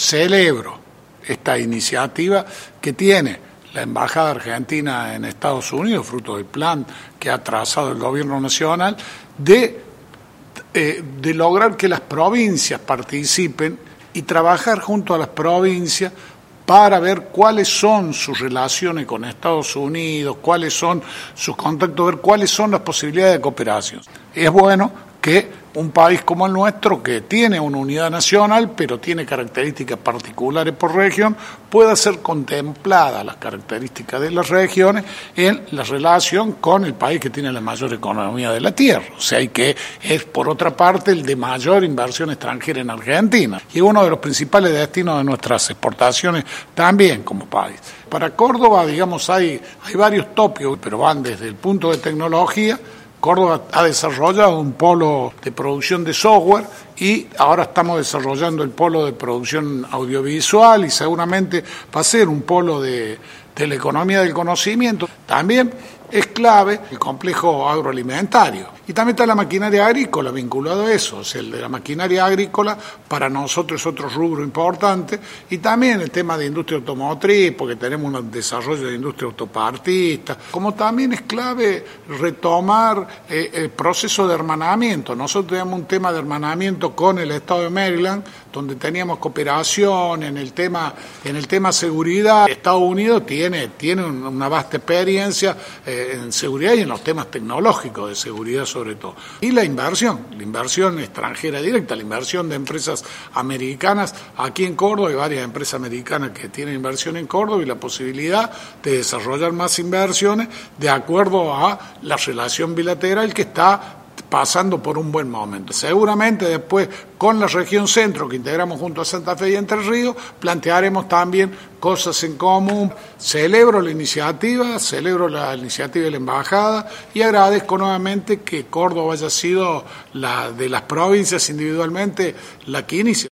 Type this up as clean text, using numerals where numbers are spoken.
celebro esta iniciativa que tiene la Embajada Argentina en Estados Unidos, fruto del plan que ha trazado el gobierno nacional, de lograr que las provincias participen y trabajar junto a las provincias para ver cuáles son sus relaciones con Estados Unidos, cuáles son sus contactos, ver cuáles son las posibilidades de cooperación. Es bueno que un país como el nuestro, que tiene una unidad nacional, pero tiene características particulares por región, pueda ser contemplada las características de las regiones en la relación con el país que tiene la mayor economía de la tierra. O sea, y que es, por otra parte, el de mayor inversión extranjera en Argentina. Y es uno de los principales destinos de nuestras exportaciones también como país. Para Córdoba, digamos, hay varios tópicos, pero van desde el punto de tecnología. Córdoba ha desarrollado un polo de producción de software y ahora estamos desarrollando el polo de producción audiovisual y seguramente va a ser un polo de la economía del conocimiento. También es clave el complejo agroalimentario. Y también está la maquinaria agrícola vinculado a eso. O sea, el de la maquinaria agrícola para nosotros es otro rubro importante. Y también el tema de industria automotriz, porque tenemos un desarrollo de industria autopartista. Como también es clave retomar el proceso de hermanamiento. Nosotros tenemos un tema de hermanamiento con el estado de Maryland, donde teníamos cooperación en el tema seguridad. Estados Unidos tiene una vasta experiencia en seguridad y en los temas tecnológicos de seguridad sobre todo. Y la inversión extranjera directa, la inversión de empresas americanas aquí en Córdoba, hay varias empresas americanas que tienen inversión en Córdoba y la posibilidad de desarrollar más inversiones de acuerdo a la relación bilateral que está pasando por un buen momento. Seguramente después con la región centro que integramos junto a Santa Fe y Entre Ríos plantearemos también cosas en común. Celebro la iniciativa de la embajada y agradezco nuevamente que Córdoba haya sido la de las provincias individualmente la que inicia.